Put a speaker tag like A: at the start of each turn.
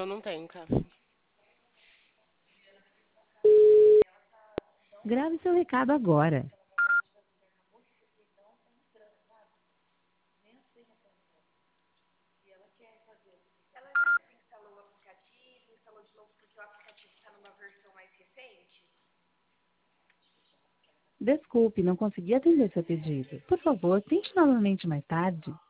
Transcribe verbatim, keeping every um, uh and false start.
A: meu não tem, cara.
B: Grave seu recado agora. Desculpe, não consegui atender seu pedido. Por favor, tente novamente mais tarde.